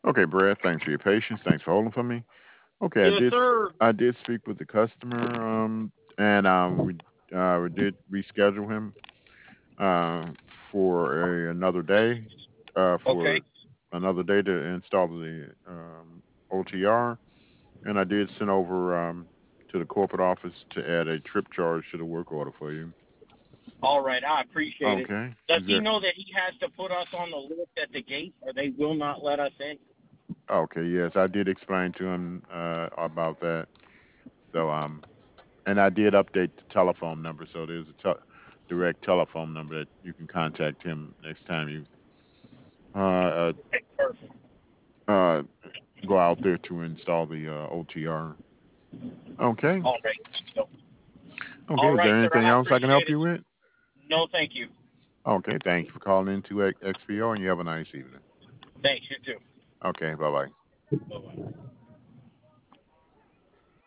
Okay, Brad, thanks for your patience. Thanks for holding for me. Okay, Yes, sir. I did speak with the customer, and we did reschedule him for another day, Okay. for another day to install the OTR, and I did send over to the corporate office to add a trip charge to the work order for you. All right. I appreciate it. Okay, Does is he there? know that he has to put us on the list at the gate, or they will not let us in? Okay, yes, I did explain to him about that. So and I did update the telephone number, so there's a direct telephone number that you can contact him next time you uh, Okay, perfect. uh, go out there to install the OTR. Okay. All right. So, Okay. all Is there right, sir. anything I else I can help appreciate you it. with? No, thank you. Okay. Thank you for calling into XPO, and you have a nice evening. Thanks. You too. Okay. Bye bye. Bye bye.